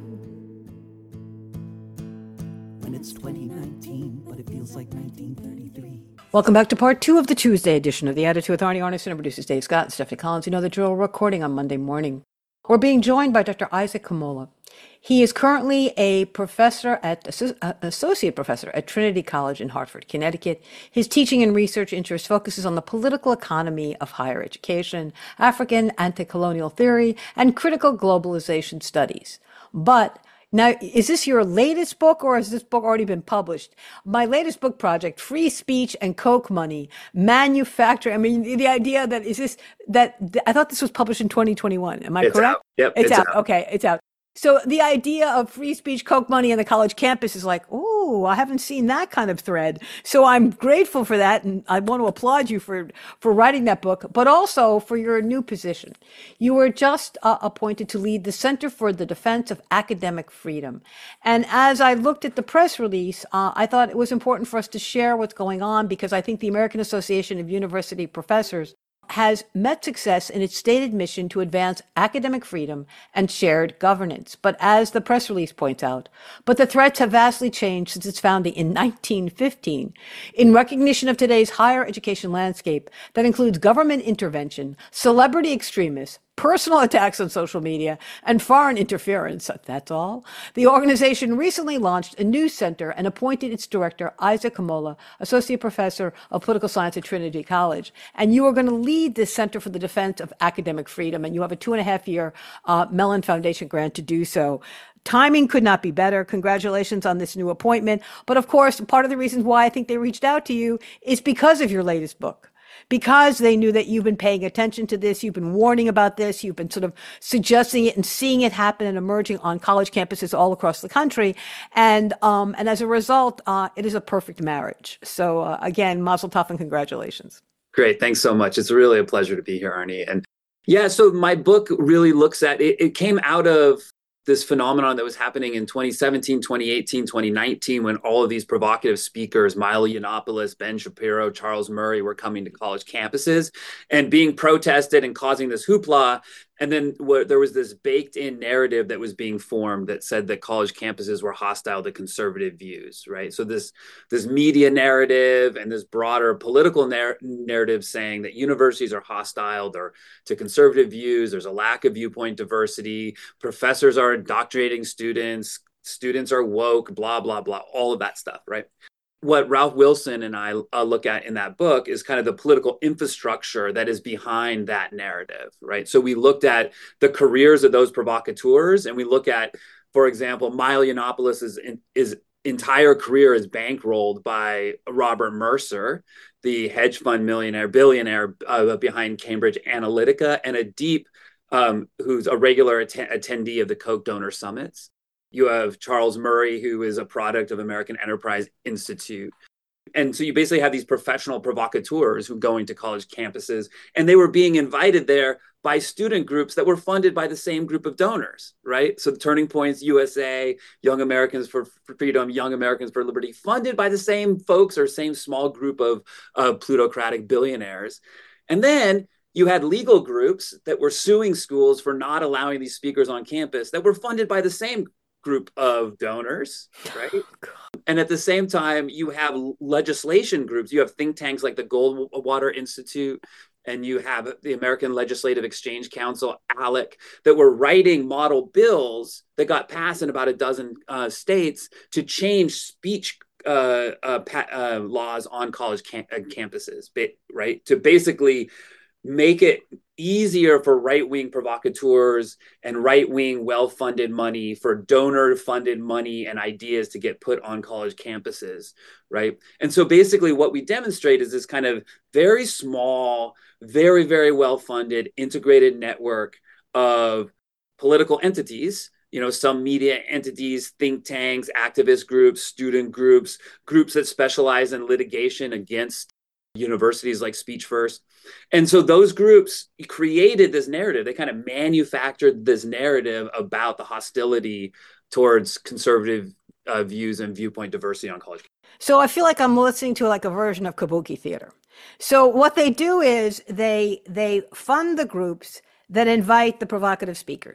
Speaker 4: When it's twenty nineteen, but it feels like nineteen thirty-three.
Speaker 1: Welcome back to part two of the Tuesday edition of The Attitude with Arnie Arnesen and producers Dave Scott and Stephanie Collins. You know the drill, recording on Monday morning. We're being joined by Doctor Isaac Kamola. He is currently a professor at uh, associate professor at Trinity College in Hartford, Connecticut. His teaching and research interest focuses on the political economy of higher education, African anti-colonial theory, and critical globalization studies. But now, is this your latest book, or has this book already been published? My latest book project, Free Speech and Coke Money, Manufacture. I mean, the idea that is this, that I thought this was published in twenty twenty-one. Am I
Speaker 5: it's
Speaker 1: correct?
Speaker 5: Out. Yep,
Speaker 1: it's,
Speaker 5: it's
Speaker 1: out.
Speaker 5: out.
Speaker 1: Okay, it's out. So the idea of free speech, Coke money on the college campus is like, oh, I haven't seen that kind of thread. So I'm grateful for that. And I want to applaud you for, for writing that book, but also for your new position. You were just uh, appointed to lead the Center for the Defense of Academic Freedom. And as I looked at the press release, uh, I thought it was important for us to share what's going on, because I think the American Association of University Professors has met success in its stated mission to advance academic freedom and shared governance. But as the press release points out, but the threats have vastly changed since its founding in nineteen fifteen. In recognition of today's higher education landscape that includes government intervention, celebrity extremists, personal attacks on social media, and foreign interference, that's all, the organization recently launched a new center and appointed its director, Isaac Kamola, Associate Professor of Political Science at Trinity College. And you are going to lead this Center for the Defense of Academic Freedom, and you have a two and a half year uh, Mellon Foundation grant to do so. Timing could not be better. Congratulations on this new appointment. But of course, part of the reasons why I think they reached out to you is because of your latest book. Because they knew that you've been paying attention to this, you've been warning about this, you've been sort of suggesting it and seeing it happen and emerging on college campuses all across the country. And um, and as a result, uh, it is a perfect marriage. So uh, again, mazel tov and congratulations.
Speaker 5: Great. Thanks so much. It's really a pleasure to be here, Arnie. And yeah, so my book really looks at, it, it came out of this phenomenon that was happening in twenty seventeen, twenty eighteen, twenty nineteen, when all of these provocative speakers, Milo Yiannopoulos, Ben Shapiro, Charles Murray, were coming to college campuses and being protested and causing this hoopla. And then where there was this baked in narrative that was being formed that said that college campuses were hostile to conservative views, right? So this, this media narrative and this broader political narr- narrative saying that universities are hostile they're, to conservative views, there's a lack of viewpoint diversity, professors are indoctrinating students, students are woke, blah, blah, blah, all of that stuff, right? What Ralph Wilson and I uh, look at in that book is kind of the political infrastructure that is behind that narrative, right? So we looked at the careers of those provocateurs, and we look at, for example, Milo Yiannopoulos' is, is entire career is bankrolled by Robert Mercer, the hedge fund millionaire, billionaire uh, behind Cambridge Analytica, and a deep, um, who's a regular att- attendee of the Koch donor summits. You have Charles Murray, who is a product of American Enterprise Institute. And so you basically have these professional provocateurs who go into college campuses, and they were being invited there by student groups that were funded by the same group of donors, right? So the Turning Points U S A, Young Americans for Freedom, Young Americans for Liberty, funded by the same folks or same small group of uh, plutocratic billionaires. And then you had legal groups that were suing schools for not allowing these speakers on campus that were funded by the same group of donors, right? And at the same time, you have legislation groups. You have think tanks like the Goldwater Institute, and you have the American Legislative Exchange Council, ALEC, that were writing model bills that got passed in about a dozen uh, states to change speech uh, uh, pa- uh, laws on college cam- uh, campuses, right? To basically make it easier for right-wing provocateurs and right-wing well-funded money, for donor-funded money and ideas to get put on college campuses, right? And so basically what we demonstrate is this kind of very small, very, very well-funded integrated network of political entities, you know, some media entities, think tanks, activist groups, student groups, groups that specialize in litigation against universities like Speech First. And so those groups created this narrative. They kind of manufactured this narrative about the hostility towards conservative uh, views and viewpoint diversity on college.
Speaker 1: So I feel like I'm listening to like a version of kabuki theater. So what they do is they they fund the groups that invite the provocative speakers.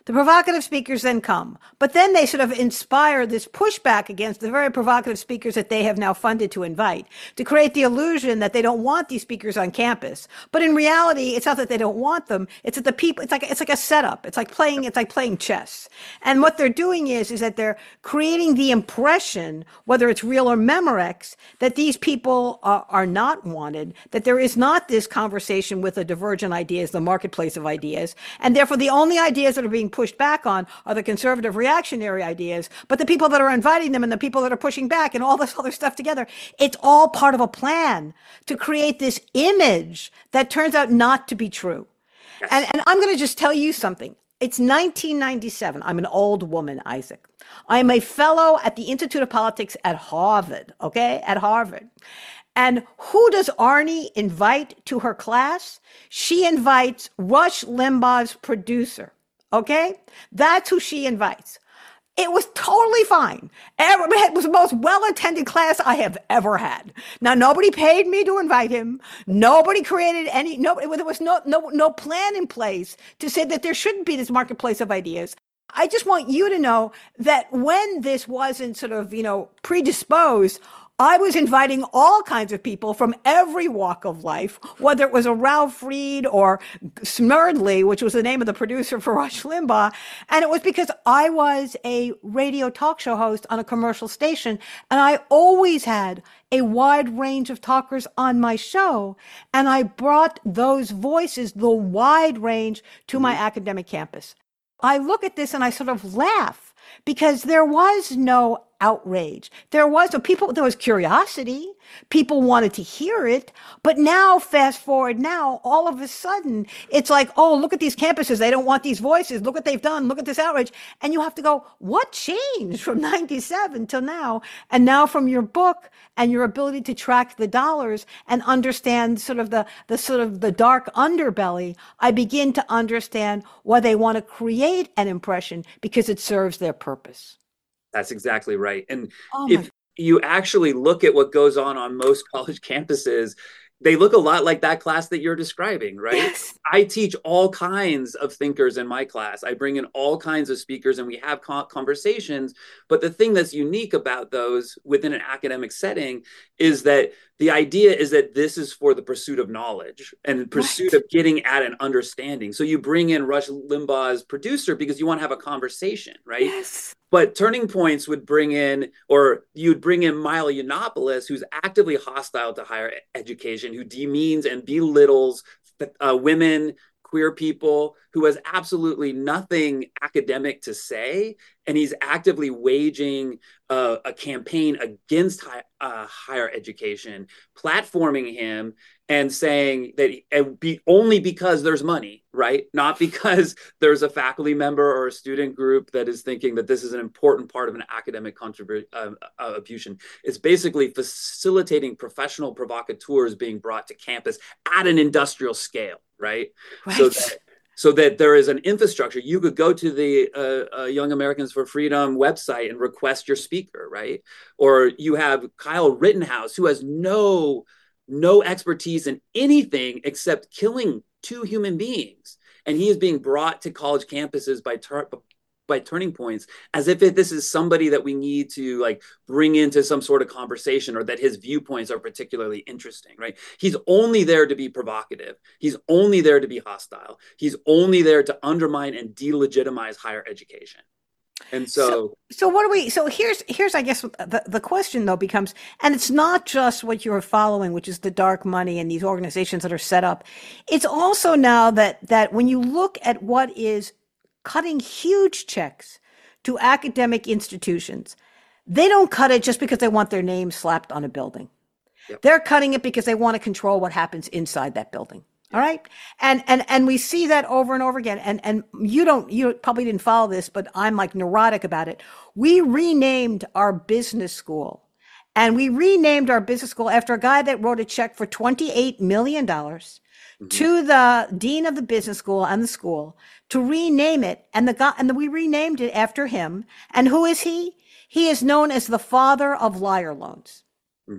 Speaker 1: The provocative speakers then come, but then they sort of inspire this pushback against the very provocative speakers that they have now funded to invite, to create the illusion that they don't want these speakers on campus. But in reality, it's not that they don't want them. It's that the people, it's like, it's like a setup. It's like playing, it's like playing chess. And what they're doing is, is that they're creating the impression, whether it's real or Memorex, that these people are, are not wanted, that there is not this conversation with the divergent ideas, the marketplace of ideas. And therefore the only ideas that are being pushed back on are the conservative reactionary ideas, but the people that are inviting them and the people that are pushing back and all this other stuff together, it's all part of a plan to create this image that turns out not to be true. Yes. And, and I'm going to just tell you something. It's nineteen ninety-seven. I'm an old woman, Isaac. I am a fellow at the Institute of Politics at Harvard, okay, at Harvard. And who does Arnie invite to her class? She invites Rush Limbaugh's producer. Okay? That's who she invites. It was totally fine. It was the most well-attended class I have ever had. Now, nobody paid me to invite him. Nobody created any, no, there was no, no, no plan in place to say that there shouldn't be this marketplace of ideas. I just want you to know that when this wasn't sort of, you know, predisposed, I was inviting all kinds of people from every walk of life, whether it was a Ralph Reed or Smerdley, which was the name of the producer for Rush Limbaugh. And it was because I was a radio talk show host on a commercial station, and I always had a wide range of talkers on my show. And I brought those voices, the wide range, to my academic campus. I look at this and I sort of laugh because there was no outrage. There was a people, there was curiosity. People wanted to hear it. But now, fast forward now, all of a sudden, it's like, oh, look at these campuses. They don't want these voices. Look what they've done. Look at this outrage. And you have to go, what changed from ninety-seven till now? And now from your book and your ability to track the dollars and understand sort of the, the sort of the dark underbelly, I begin to understand why they want to create an impression because it serves their purpose.
Speaker 5: That's exactly right. And
Speaker 1: oh
Speaker 5: if you actually look at what goes on on most college campuses, they look a lot like that class that you're describing, right?
Speaker 1: Yes.
Speaker 5: I teach all kinds of thinkers in my class. I bring in all kinds of speakers and we have conversations. But the thing that's unique about those within an academic setting is that the idea is that this is for the pursuit of knowledge and the pursuit right. of getting at an understanding. So you bring in Rush Limbaugh's producer because you want to have a conversation, right?
Speaker 1: Yes.
Speaker 5: But Turning Points would bring in, or you'd bring in Milo Yiannopoulos, who's actively hostile to higher education, who demeans and belittles uh, women, queer people, who has absolutely nothing academic to say. And he's actively waging uh, a campaign against high, uh, higher education, platforming him and saying that it be only because there's money, right? Not because there's a faculty member or a student group that is thinking that this is an important part of an academic contribution. Uh, it's basically facilitating professional provocateurs being brought to campus at an industrial scale, right?
Speaker 1: Right.
Speaker 5: So that, so that there is an infrastructure. You could go to the uh, uh, Young Americans for Freedom website and request your speaker, right? Or you have Kyle Rittenhouse, who has no no expertise in anything except killing two human beings. And he is being brought to college campuses by tur- by Turning Points as if it, this is somebody that we need to like bring into some sort of conversation or that his viewpoints are particularly interesting, right? He's only there to be provocative. He's only there to be hostile. He's only there to undermine and delegitimize higher education. And so,
Speaker 1: so, so what do we, so here's, here's, I guess the, the question though becomes, and it's not just what you're following, which is the dark money and these organizations that are set up. It's also now that, that when you look at what is cutting huge checks to academic institutions, they don't cut it just because they want their name slapped on a building. Yep. They're cutting it because they want to control what happens inside that building. All right. And, and, and we see that over and over again. And, and you don't, you probably didn't follow this, but I'm like neurotic about it. We renamed our business school and we renamed our business school after a guy that wrote a check for twenty-eight million dollars mm-hmm. to the dean of the business school and the school to rename it. And the guy, and the, we renamed it after him. And who is he? He is known as the father of liar loans.
Speaker 5: Mm-hmm.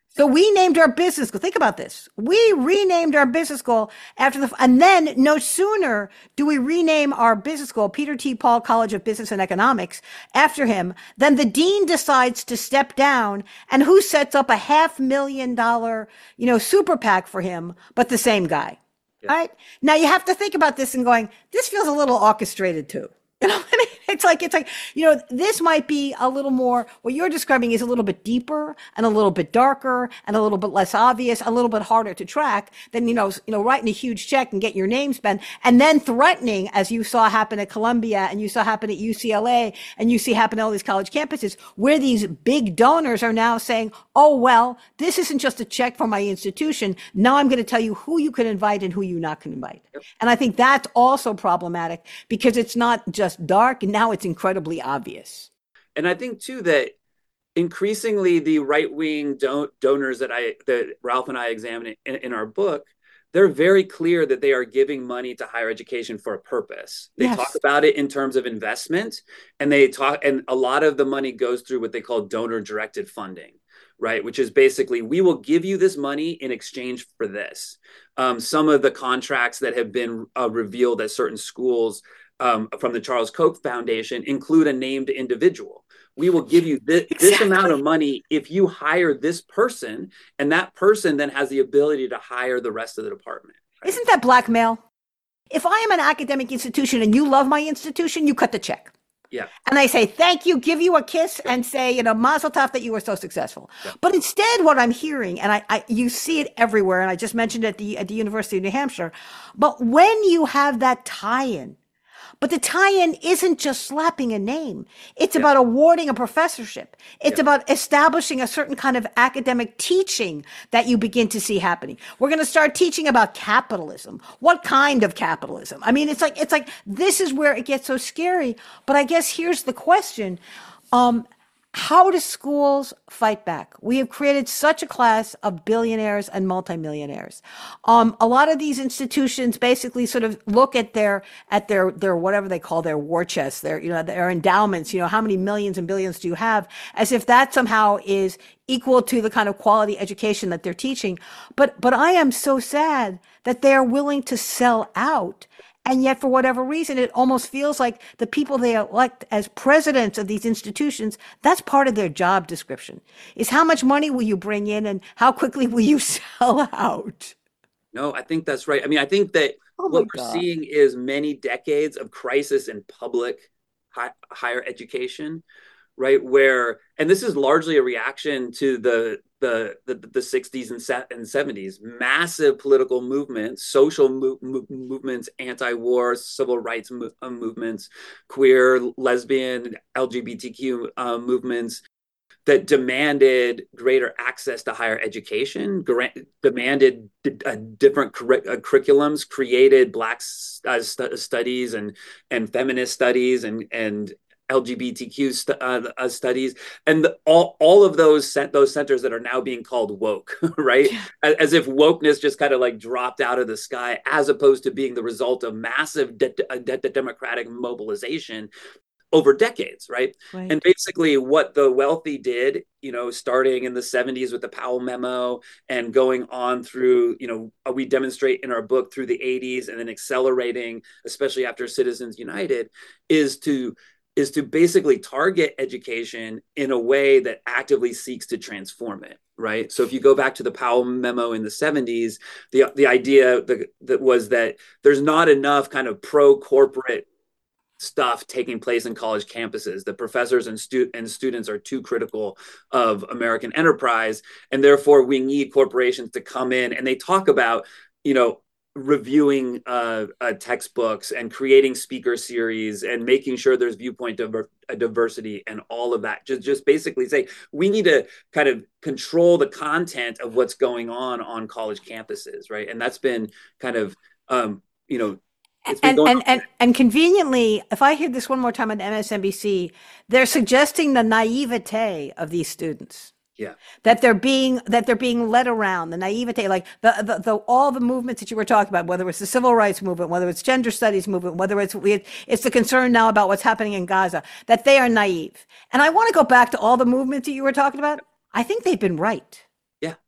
Speaker 1: So we named our business school. Think about this. We renamed our business school after the, and then no sooner do we rename our business school, Peter T. Paul College of Business and Economics, after him, then the dean decides to step down, and who sets up a half million dollar, you know, super PAC for him, but the same guy. Yeah. All right. Now you have to think about this and going, this feels a little orchestrated too. You know what I mean? It's like, it's like, you know, this might be a little more, what you're describing is a little bit deeper and a little bit darker and a little bit less obvious, a little bit harder to track than, you know, you know, writing a huge check and get your name spent and then threatening, as you saw happen at Columbia and you saw happen at U C L A and you see happen at all these college campuses where these big donors are now saying, oh, well, this isn't just a check for my institution. Now I'm going to tell you who you can invite and who you not can invite. Yep. And I think that's also problematic because it's not just dark, and now it's incredibly obvious.
Speaker 5: And I think too that increasingly the right-wing don- donors that I that Ralph and I examine in, in our book, they're very clear that they are giving money to higher education for a purpose. They yes. talk about it in terms of investment, and they talk, and a lot of the money goes through what they call donor-directed funding, right? Which is basically, we will give you this money in exchange for this. Um, some of the contracts that have been uh, revealed at certain schools Um, from the Charles Koch Foundation include a named individual. We will give you this, exactly. this amount of money if you hire this person, and that person then has the ability to hire the rest of the department.
Speaker 1: Right? Isn't that blackmail? If I am an academic institution and you love my institution, you cut the check.
Speaker 5: Yeah.
Speaker 1: And I say, thank you, give you a kiss and say, you know, mazel tov that you were so successful. Yeah. But instead what I'm hearing, and I, I, you see it everywhere, and I just mentioned at the, at the University of New Hampshire, but when you have that tie-in, but the tie-in isn't just slapping a name. It's yeah. about awarding a professorship. It's yeah. about establishing a certain kind of academic teaching that you begin to see happening. We're going to start teaching about capitalism. What kind of capitalism? I mean, it's like, it's like, this is where it gets so scary. But I guess here's the question. Um, How do schools fight back? We have created such a class of billionaires and multimillionaires. Um, a lot of these institutions basically sort of look at their, at their, their, whatever they call their war chests, their, you know, their endowments, you know, how many millions and billions do you have, as if that somehow is equal to the kind of quality education that they're teaching. But, but I am so sad that they are willing to sell out. And yet, for whatever reason, it almost feels like the people they elect as presidents of these institutions, that's part of their job description, is how much money will you bring in and how quickly will you sell out?
Speaker 5: No, I think that's right. I mean, I think that oh what we're God. seeing is many decades of crisis in public high, higher education, right? Where, and this is largely a reaction to the the the, the sixties and, and seventies, massive political movements, social mo- mo- movements, anti-war, civil rights mo- uh, movements, queer, lesbian, L G B T Q uh, movements that demanded greater access to higher education, gra- demanded d- uh, different cur- uh, curriculums, created Black uh, st- studies and and feminist studies and and L G B T Q st- uh, uh, studies, and the, all all of those cent- those centers that are now being called woke, right? As, as if wokeness just kind of like dropped out of the sky, as opposed to being the result of massive de- de- de- democratic mobilization over decades, right? right? And basically what the wealthy did, you know, starting in the seventies with the Powell Memo and going on through, you know, we demonstrate in our book through the eighties and then accelerating, especially after Citizens United, is to is to basically target education in a way that actively seeks to transform it, right? So if you go back to the Powell Memo in the seventies, the, the idea that, that was that there's not enough kind of pro-corporate stuff taking place in college campuses. The professors and, stu- and students are too critical of American enterprise, and therefore we need corporations to come in, and they talk about, you know, reviewing uh, uh, textbooks and creating speaker series and making sure there's viewpoint diver- diversity and all of that. Just, just basically say, we need to kind of control the content of what's going on on college campuses, right? And that's been kind of, um, you know, it's been
Speaker 1: and,
Speaker 5: going
Speaker 1: and, and, and conveniently, if I hear this one more time on M S N B C, they're suggesting the naivete of these students.
Speaker 5: Yeah,
Speaker 1: that they're being that they're being led around, the naivete, like the, the the all the movements that you were talking about, whether it's the civil rights movement, whether it's gender studies movement, whether it's it's the concern now about what's happening in Gaza, that they are naive. And I want to go back to all the movements that you were talking about. I think they've been right.
Speaker 5: Yeah,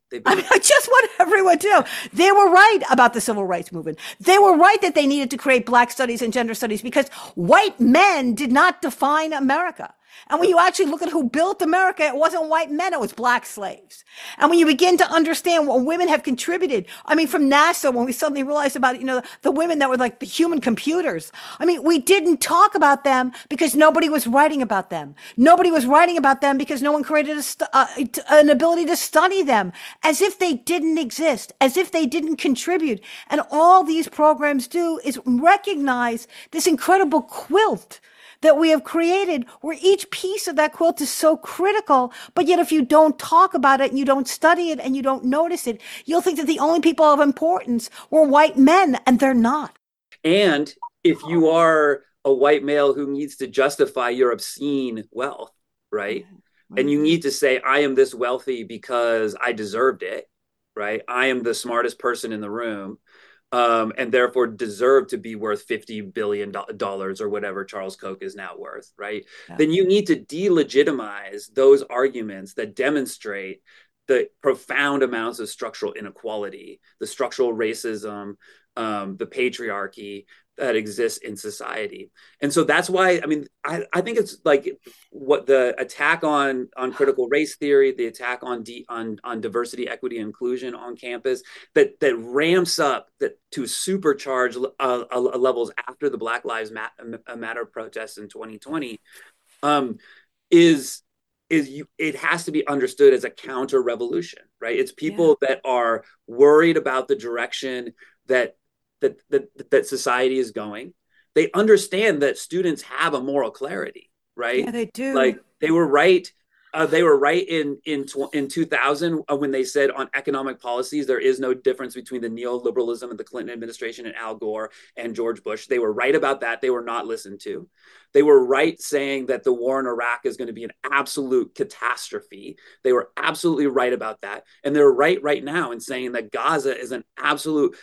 Speaker 5: They've been
Speaker 1: I mean, I just want everyone to know they were right about the civil rights movement. They were right that they needed to create black studies and gender studies because white men did not define America. And when you actually look at who built America, it wasn't white men, it was black slaves. And when you begin to understand what women have contributed, I mean, from NASA, when we suddenly realized about, you know, the women that were like the human computers, I mean, we didn't talk about them because nobody was writing about them. Nobody was writing about them because no one created a st- uh, an ability to study them, as if they didn't exist, as if they didn't contribute. And all these programs do is recognize this incredible quilt that we have created, where each piece of that quilt is so critical, but yet if you don't talk about it and you don't study it and you don't notice it, you'll think that the only people of importance were white men, and they're not.
Speaker 5: And if you are a white male who needs to justify your obscene wealth, right? Mm-hmm. And you need to say, I am this wealthy because I deserved it, right? I am the smartest person in the room. Um, and therefore deserve to be worth fifty billion dollars or whatever Charles Koch is now worth, right? Yeah. Then you need to delegitimize those arguments that demonstrate the profound amounts of structural inequality, the structural racism, um, the patriarchy that exists in society. And so that's why, I mean, I, I think it's like what the attack on, on critical race theory, the attack on, de, on, on diversity, equity, and inclusion on campus, that, that ramps up that to supercharge uh, uh, levels after the Black Lives Matter protests in twenty twenty, um, is, is you, it has to be understood as a counter revolution, right? It's people yeah. that are worried about the direction that That, that that society is going. They understand that students have a moral clarity, right?
Speaker 1: Yeah, they do.
Speaker 5: Like they were right. Uh, they were right in in in two thousand uh, when they said on economic policies there is no difference between the neoliberalism of the Clinton administration and Al Gore and George Bush. They were right about that. They were not listened to. They were right saying that the war in Iraq is going to be an absolute catastrophe. They were absolutely right about that, and they're right right now in saying that Gaza is an absolute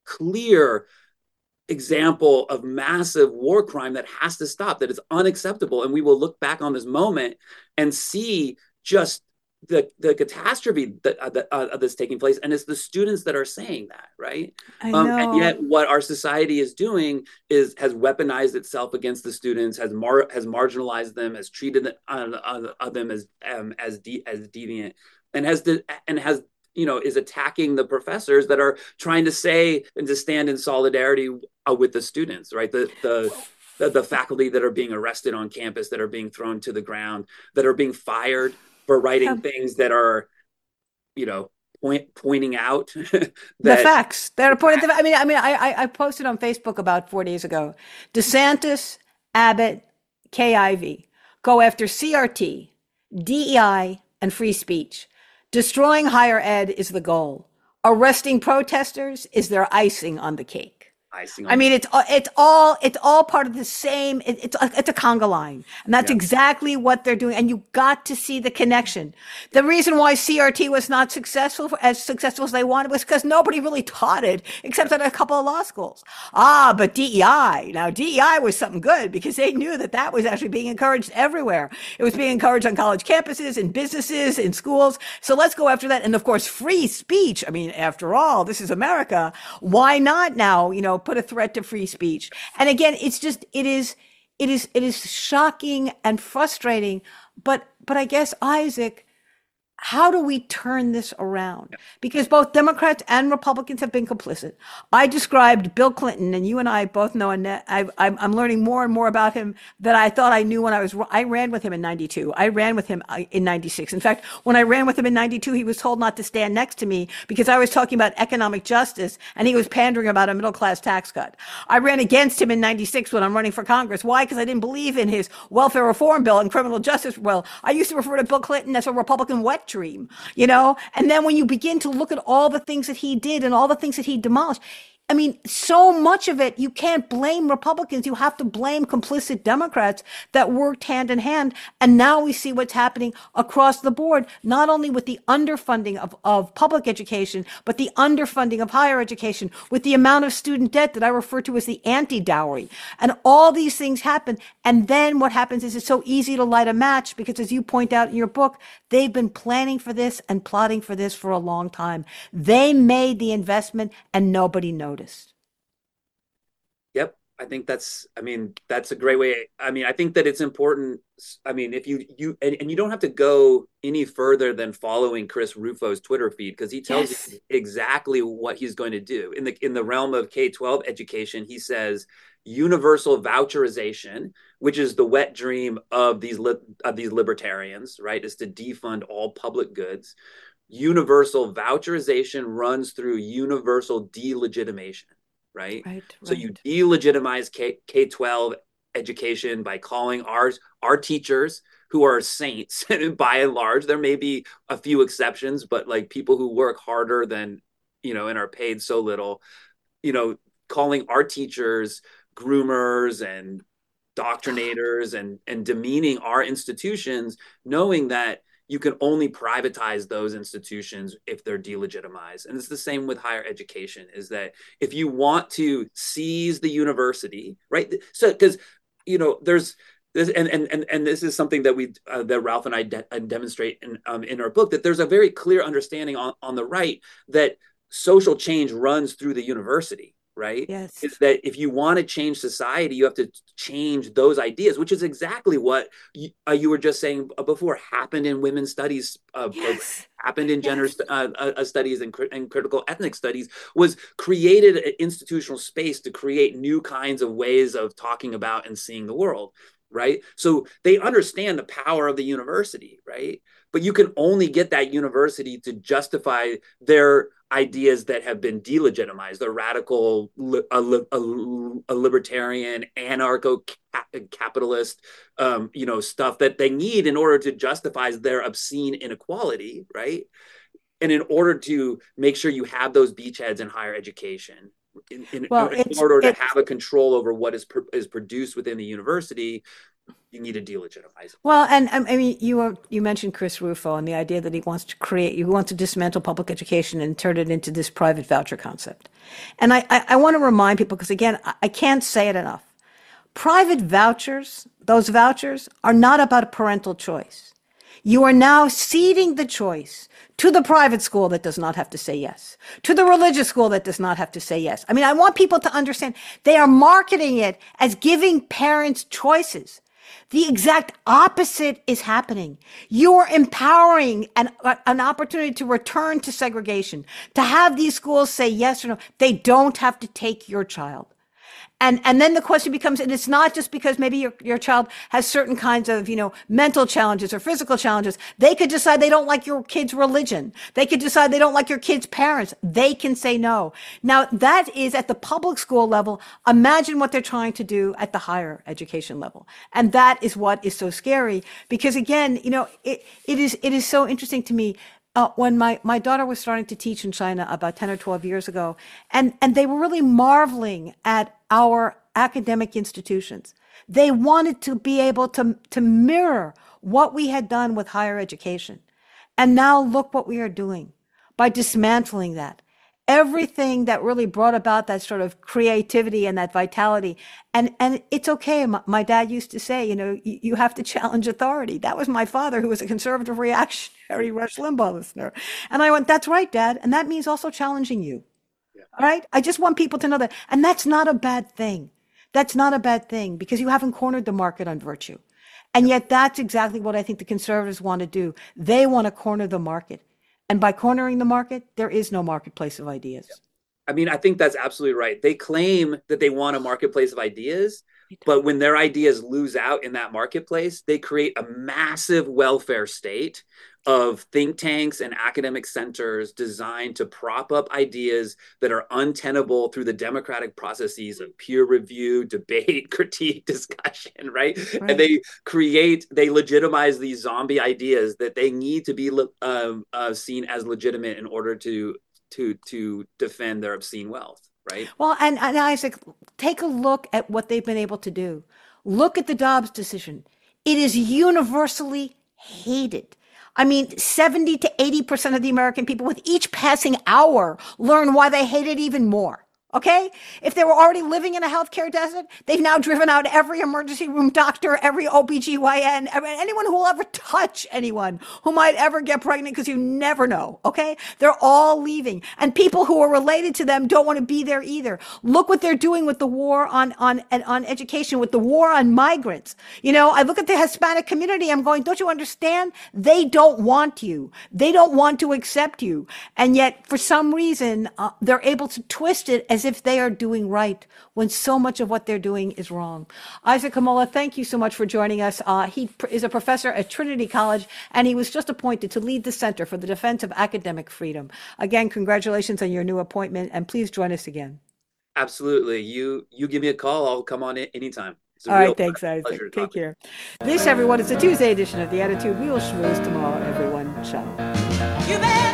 Speaker 5: clear example of massive war crime that has to stop, that is unacceptable. And we will look back on this moment and see just the the catastrophe that, uh, that uh, that's taking place. And it's the students that are saying that, right?
Speaker 1: I know.
Speaker 5: Um, and yet what our society is doing is has weaponized itself against the students, has mar- has marginalized them, has treated uh, uh, them as um, as de- as deviant, and has de- and has you know, is attacking the professors that are trying to say and to stand in solidarity uh, with the students, right? The, the, the, the faculty that are being arrested on campus, that are being thrown to the ground, that are being fired for writing um, things that are, you know, point, pointing out that,
Speaker 1: the facts that are pointing. I mean, I mean, I, I posted on Facebook about four days ago, DeSantis, Abbott, K I V go after C R T, D E I, and free speech. Destroying higher ed is the goal. Arresting protesters is their icing on the cake.
Speaker 5: Icing on
Speaker 1: I mean, it's it's all it's all part of the same. It, it's a, it's a conga line, and that's yeah. exactly what they're doing. And you got to see the connection. The reason why C R T was not successful, as successful as they wanted, was because nobody really taught it except at a couple of law schools. Ah, but D E I now D E I was something good because they knew that that was actually being encouraged everywhere. It was being encouraged on college campuses, in businesses, in schools. So let's go after that. And of course, free speech. I mean, after all, this is America. Why not now? You know. Put a threat to free speech. And again, it's just, it is, it is, it is shocking and frustrating. But, but I guess, Isaac, how do we turn this around? Because both Democrats and Republicans have been complicit. I described Bill Clinton, and you and I both know, and I, I'm learning more and more about him that I thought I knew when I was, I ran with him in ninety-two. I ran with him in ninety-six. In fact, when I ran with him in ninety-two, he was told not to stand next to me because I was talking about economic justice and he was pandering about a middle-class tax cut. I ran against him in ninety-six when I'm running for Congress. Why? Because I didn't believe in his welfare reform bill and criminal justice. Well, I used to refer to Bill Clinton as a Republican wet dream, you know? And then when you begin to look at all the things that he did and all the things that he demolished, I mean, so much of it, you can't blame Republicans. You have to blame complicit Democrats that worked hand in hand. And now we see what's happening across the board, not only with the underfunding of, of public education, but the underfunding of higher education, with the amount of student debt that I refer to as the anti-dowry. And all these things happen. And then what happens is it's so easy to light a match because, as you point out in your book, they've been planning for this and plotting for this for a long time. They made the investment and nobody noticed.
Speaker 5: Yep. I think that's, I mean, that's a great way. I mean, I think that it's important. I mean, if you, you, and, and you don't have to go any further than following Chris Rufo's Twitter feed, because he tells yes. you exactly what he's going to do. In the, in the realm of K twelve education, he says universal voucherization, which is the wet dream of these, li- of these libertarians, right, is to defund all public goods. Universal voucherization runs through universal delegitimation, right? right so right. you delegitimize K- K-12 education by calling ours our teachers, who are saints, and by and large, there may be a few exceptions, but like people who work harder than, you know, and are paid so little, you know, calling our teachers groomers and doctrinators and, and demeaning our institutions, knowing that you can only privatize those institutions if they're delegitimized. And it's the same with higher education, is that if you want to seize the university, right? So, because, you know, there's this, and, and, and, and this is something that we, uh, that Ralph and I de- demonstrate in, um, in our book, that there's a very clear understanding on, on the right that social change runs through the university. Right?
Speaker 1: Yes.
Speaker 5: Is that if you want to change society, you have to change those ideas, which is exactly what you, uh, you were just saying before happened in women's studies, uh, yes. program, happened in gender yes. uh, uh, studies and, cr- and critical ethnic studies, was created an institutional space to create new kinds of ways of talking about and seeing the world. Right. So they understand the power of the university. Right. But you can only get that university to justify their ideas that have been delegitimized, the radical, a, a, a libertarian, anarcho-capitalist, um, you know, stuff that they need in order to justify their obscene inequality, right? And in order to make sure you have those beachheads in higher education, in, in,
Speaker 1: well,
Speaker 5: in order to have a control over what is pr- is produced within the university, you need to delegitimize it.
Speaker 1: Well, and I mean, you were, you mentioned Chris Rufo and the idea that he wants to create, he wants to dismantle public education and turn it into this private voucher concept. And I, I, I want to remind people, because again, I, I can't say it enough. Private vouchers, those vouchers are not about a parental choice. You are now ceding the choice to the private school that does not have to say yes, to the religious school that does not have to say yes. I mean, I want people to understand they are marketing it as giving parents choices. The exact opposite is happening. You're empowering an, an opportunity to return to segregation, to have these schools say yes or no. They don't have to take your child. And, and then the question becomes, and it's not just because maybe your, your child has certain kinds of, you know, mental challenges or physical challenges. They could decide they don't like your kid's religion. They could decide they don't like your kid's parents. They can say no. Now, that is at the public school level. Imagine what they're trying to do at the higher education level. And that is what is so scary, because again, you know, it, it is, it is so interesting to me. Uh, when my, my daughter was starting to teach in China about ten or twelve years ago, and, and they were really marveling at our academic institutions. They wanted to be able to, to mirror what we had done with higher education. And now look what we are doing by dismantling that. Everything that really brought about that sort of creativity and that vitality. And, and it's okay. My, my dad used to say, you know, you, you have to challenge authority. That was my father, who was a conservative reactionary Rush Limbaugh listener. And I went, that's right, Dad. And that means also challenging you. Yeah. All right. I just want people to know that. And that's not a bad thing. That's not a bad thing, because you haven't cornered the market on virtue. And yet that's exactly what I think the conservatives want to do. They want to corner the market. And by cornering the market, there is no marketplace of ideas.
Speaker 5: I mean, I think that's absolutely right. They claim that they want a marketplace of ideas, but when their ideas lose out in that marketplace, they create a massive welfare state of think tanks and academic centers designed to prop up ideas that are untenable through the democratic processes of peer review, debate, critique, discussion, right? right. And they create, they legitimize these zombie ideas that they need to be uh, uh, seen as legitimate in order to, to, to defend their obscene wealth. right?
Speaker 1: Well, and, and Isaac, take a look at what they've been able to do. Look at the Dobbs decision. It is universally hated. I mean, seventy to eighty percent of the American people with each passing hour learn why they hate it even more. Okay? If they were already living in a healthcare desert, they've now driven out every emergency room doctor, every O B G Y N, anyone who will ever touch anyone who might ever get pregnant, because you never know. Okay? They're all leaving. And people who are related to them don't want to be there either. Look what they're doing with the war on, on, on education, with the war on migrants. You know, I look at the Hispanic community, I'm going, don't you understand? They don't want you. They don't want to accept you. And yet, for some reason, uh, they're able to twist it as if they are doing right when so much of what they're doing is wrong. Isaac Kamola, thank you so much for joining us. Uh, he pr- is a professor at Trinity College, and he was just appointed to lead the Center for the Defense of Academic Freedom. Again, congratulations on your new appointment, and please join us again.
Speaker 5: Absolutely. You you give me a call. I'll come on it anytime.
Speaker 1: All right, thanks, Isaac. Take care. This, everyone, is the Tuesday edition of The Attitude. We will schmooze tomorrow, everyone. Ciao. You